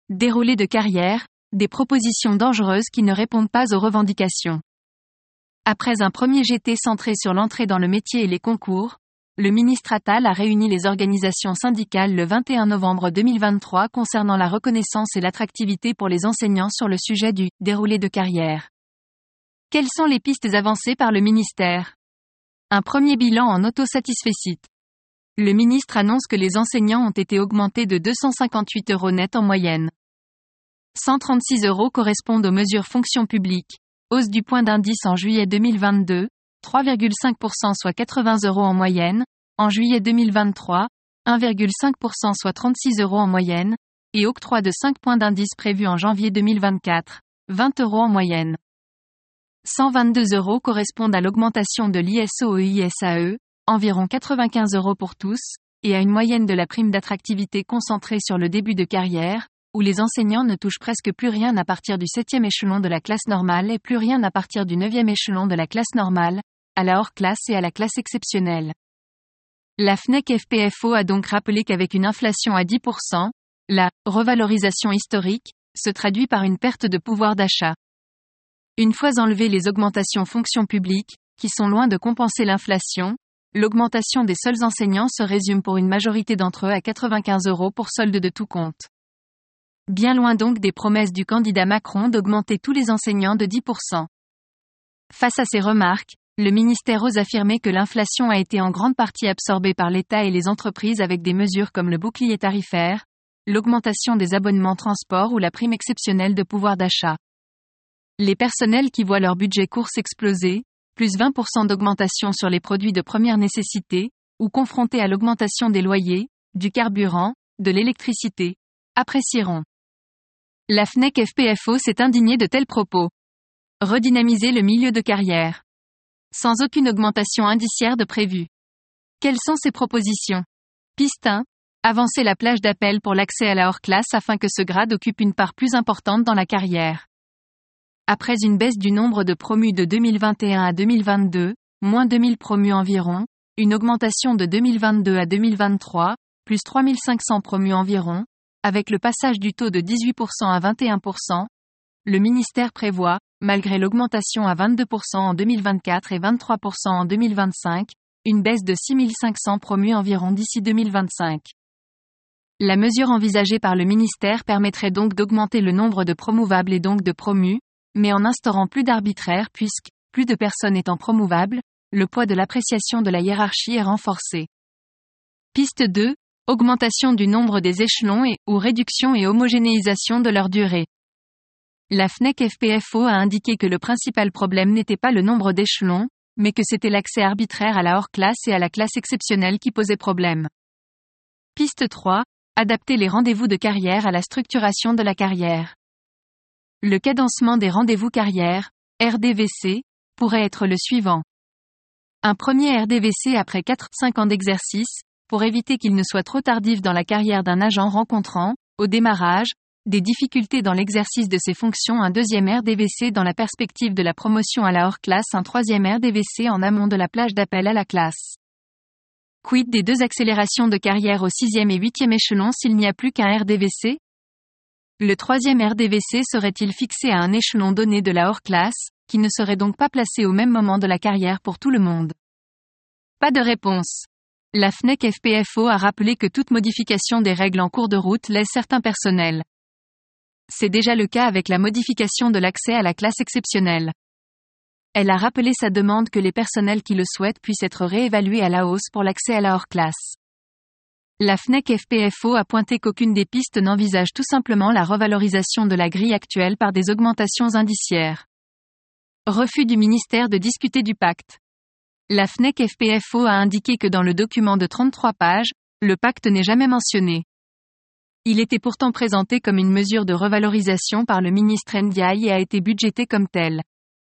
Déroulé de carrière, des propositions dangereuses qui ne répondent pas aux revendications. Après un premier GT centré sur l'entrée dans le métier et les concours, le ministre Attal a réuni les organisations syndicales le 21 novembre 2023 concernant la reconnaissance et l'attractivité pour les enseignants sur le sujet du déroulé de carrière. Quelles sont les pistes avancées par le ministère? Un premier bilan en autosatisfecit. Le ministre annonce que les enseignants ont été augmentés de 258 € net en moyenne. 136 € correspondent aux mesures fonction publique. Hausse du point d'indice en juillet 2022, 3,5% soit 80 € en moyenne, en juillet 2023, 1,5% soit 36 € en moyenne, et octroi de 5 points d'indice prévu en janvier 2024, 20 € en moyenne. 122 € correspondent à l'augmentation de l'ISO et ISAE, environ 95 € pour tous, et à une moyenne de la prime d'attractivité concentrée sur le début de carrière, où les enseignants ne touchent presque plus rien à partir du 7e échelon de la classe normale et plus rien à partir du 9e échelon de la classe normale, à la hors-classe et à la classe exceptionnelle. La FNEC FPFO a donc rappelé qu'avec une inflation à 10%, la revalorisation historique se traduit par une perte de pouvoir d'achat. Une fois enlevées les augmentations fonction publique, qui sont loin de compenser l'inflation, l'augmentation des seuls enseignants se résume pour une majorité d'entre eux à 95 € pour solde de tout compte. Bien loin donc des promesses du candidat Macron d'augmenter tous les enseignants de 10%. Face à ces remarques, le ministère ose affirmer que l'inflation a été en grande partie absorbée par l'État et les entreprises avec des mesures comme le bouclier tarifaire, l'augmentation des abonnements transport ou la prime exceptionnelle de pouvoir d'achat. Les personnels qui voient leur budget course exploser, plus 20% d'augmentation sur les produits de première nécessité, ou confrontés à l'augmentation des loyers, du carburant, de l'électricité, apprécieront. La FNEC FPFO s'est indignée de tels propos. Redynamiser le milieu de carrière. Sans aucune augmentation indiciaire de prévu. Quelles sont ces propositions? Piste 1. Avancer la plage d'appel pour l'accès à la hors-classe afin que ce grade occupe une part plus importante dans la carrière. Après une baisse du nombre de promus de 2021 à 2022, moins 2000 promus environ, une augmentation de 2022 à 2023, plus 3500 promus environ, avec le passage du taux de 18% à 21%, le ministère prévoit, malgré l'augmentation à 22% en 2024 et 23% en 2025, une baisse de 6500 promus environ d'ici 2025. La mesure envisagée par le ministère permettrait donc d'augmenter le nombre de promouvables et donc de promus, mais en instaurant plus d'arbitraire puisque, plus de personnes étant promouvables, le poids de l'appréciation de la hiérarchie est renforcé. Piste 2. Augmentation du nombre des échelons ou réduction et homogénéisation de leur durée. La FNEC FPFO a indiqué que le principal problème n'était pas le nombre d'échelons, mais que c'était l'accès arbitraire à la hors-classe et à la classe exceptionnelle qui posait problème. Piste 3. Adapter les rendez-vous de carrière à la structuration de la carrière. Le cadencement des rendez-vous carrière, RDVC, pourrait être le suivant. Un premier RDVC après 4-5 ans d'exercice, pour éviter qu'il ne soit trop tardif dans la carrière d'un agent rencontrant, au démarrage, des difficultés dans l'exercice de ses fonctions. Un deuxième RDVC dans la perspective de la promotion à la hors-classe. Un troisième RDVC en amont de la plage d'appel à la classe. Quid des 2 accélérations de carrière au 6e et 8e échelon s'il n'y a plus qu'un RDVC? Le troisième RDVC serait-il fixé à un échelon donné de la hors-classe, qui ne serait donc pas placé au même moment de la carrière pour tout le monde? Pas de réponse. La FNEC FPFO a rappelé que toute modification des règles en cours de route laisse certains personnels. C'est déjà le cas avec la modification de l'accès à la classe exceptionnelle. Elle a rappelé sa demande que les personnels qui le souhaitent puissent être réévalués à la hausse pour l'accès à la hors-classe. La FNEC FPFO a pointé qu'aucune des pistes n'envisage tout simplement la revalorisation de la grille actuelle par des augmentations indiciaires. Refus du ministère de discuter du pacte. La FNEC FPFO a indiqué que dans le document de 33 pages, le pacte n'est jamais mentionné. Il était pourtant présenté comme une mesure de revalorisation par le ministre Ndiaye et a été budgété comme tel.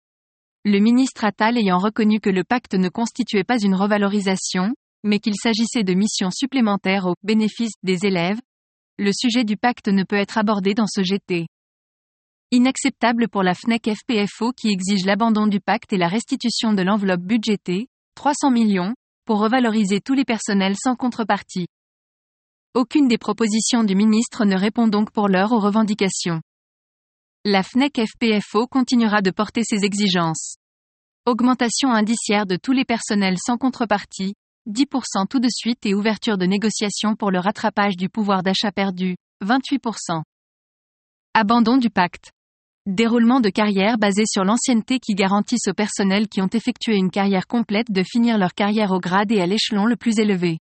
Le ministre Attal ayant reconnu que le pacte ne constituait pas une revalorisation, mais qu'il s'agissait de missions supplémentaires au bénéfice des élèves, le sujet du pacte ne peut être abordé dans ce GT. Inacceptable pour la FNEC FPFO qui exige l'abandon du pacte et la restitution de l'enveloppe budgétée, 300 millions, pour revaloriser tous les personnels sans contrepartie. Aucune des propositions du ministre ne répond donc pour l'heure aux revendications. La Fnec FPFO continuera de porter ses exigences. Augmentation indiciaire de tous les personnels sans contrepartie, 10% tout de suite et ouverture de négociations pour le rattrapage du pouvoir d'achat perdu, 28%. Abandon du pacte. Déroulement de carrière basé sur l'ancienneté qui garantissent aux personnels qui ont effectué une carrière complète de finir leur carrière au grade et à l'échelon le plus élevé.